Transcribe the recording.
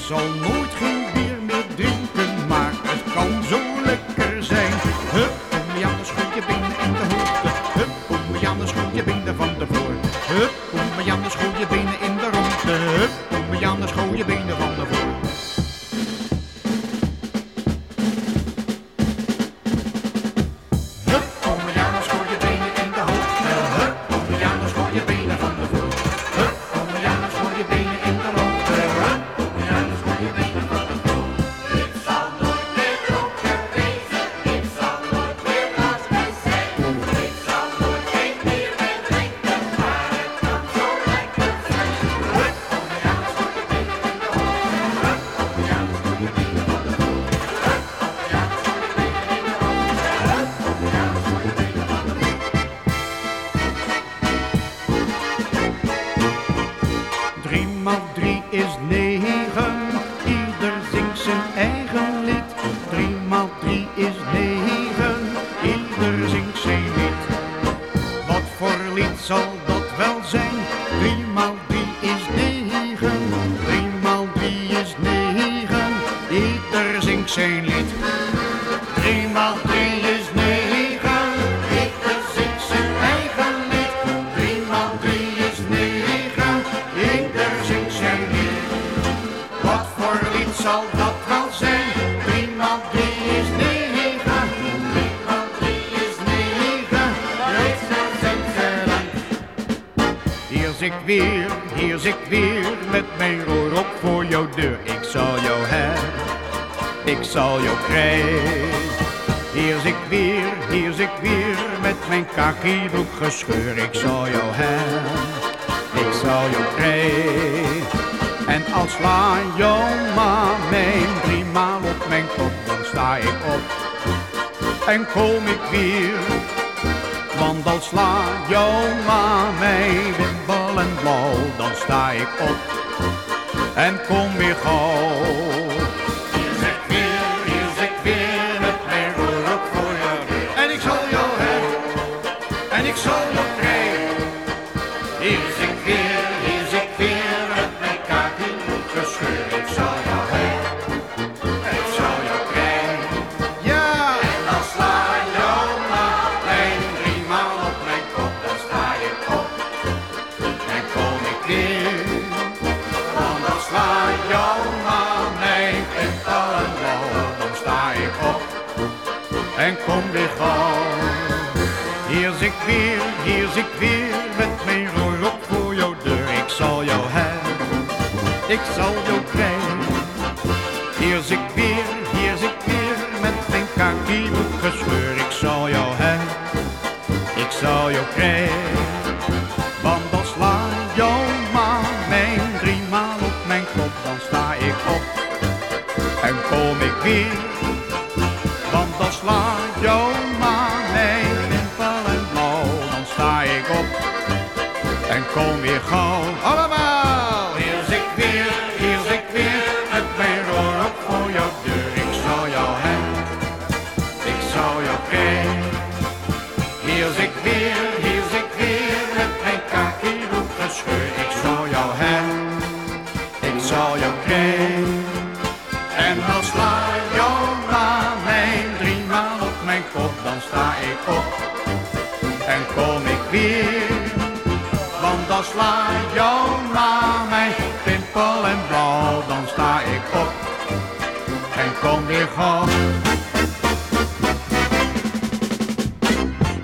zal nooit geen bier meer drinken, maar het kan zo lekker zijn. Hup, kom Janne, schud je benen in de hoogte. Hup, kom Janne, schud je benen van de voor. Hup, kom Janne, schud je benen in de ronde. Hup, kom Janne, schud je benen van de voor. Hup, kom Janne, schud je benen in de hoogte. Hup, kom Janne, schud je benen van de voor. Hup, kom Janne, schud je benen in de ronde. Hup, kom Janne, schud je benen van de voor. Ik zal nooit meer dronken wezen, ik zal nooit meer lastig zijn. Ik zal nooit geen bier meer drinken, maar het kan zo lekker zijn. Hup, kom Janne, schud je benen in de hoogte. Hup, kom Janne, schud je benen van de voor. Hup, kom Janne, schud je benen in de hoogte. Hup, kom Janne, schud je benen van de voor. 3 maal 3 is 9, ieder zingt zijn eigen lied. 3 maal 3 is 9, ieder zingt zijn lied. Wat voor lied zal dat wel zijn? 3 maal 3 is 9, 3 maal 3 is 9, ieder zingt zijn lied. 3 maal 3 is 9, ieder zingt zijn eigen lied. 3 maal 3 is 9, ieder zingt zijn lied. Wat voor lied zal dat wel zijn? 3 maal 3 is 9, 3 maal 3 is 9, ieder zingt zijn lied. Hier zit ik weer, met mijn roerop voor jouw deur. Ik zal jou hebben, ik zal jou krijgen. Hier zit ik weer, met mijn kakibroek gescheur. Ik zal jou hebben, ik zal jou krijgen. En als sla jouw ma mijn 3 maal op mijn kop, dan sta ik op en kom ik weer. Want als sla jouw ma mij wimpel en blauw, dan sta ik op en kom weer gauw. Hier zit ik weer, met mijn roerop voor jou. En ik zal jou hebben, en ik zal jou krijgen. Hier zit ik weer, met mijn kakibroek gescheur. Ik zal jou hebben, en ik zal jou krijgen. Ja! En dan sla jouw ma mijn 3 maal op mijn kop, dan sta ik op en kom ik weer. Want dan sla jouw ma mijn wimpel en blauw, dan sta ik op en kom weer gauw. Hier zit ik weer, met mijn roerop voor jouw deur. Ik zal jou hebben, ik zal jou krijgen. Hier zit ik weer, met mijn kakibroek gescheur. Ik zal jou hebben, ik zal jou krijgen. Want dan sla jouw ma mijn 3 maal op mijn kop, dan sta ik op en kom ik weer. Want dan sla jouw ma mijn wimpel en blauw, dan sta ik op en kom weer gauw. Allemaal! Hier zit ik weer, met mijn roerop voor jouw deur. Ik zal jou hebben, ik zal jou krijgen. Hier zit ik weer, met mijn kakibroek gescheur. Ik zal jou hebben, ik zal jou krijgen. En dan sla jouw ma mijn 3 maal op mijn kop, dan sta ik op en kom ik weer. Want dan sla jouw ma mijn wimpel en blauw, dan sta ik op en kom weer gauw.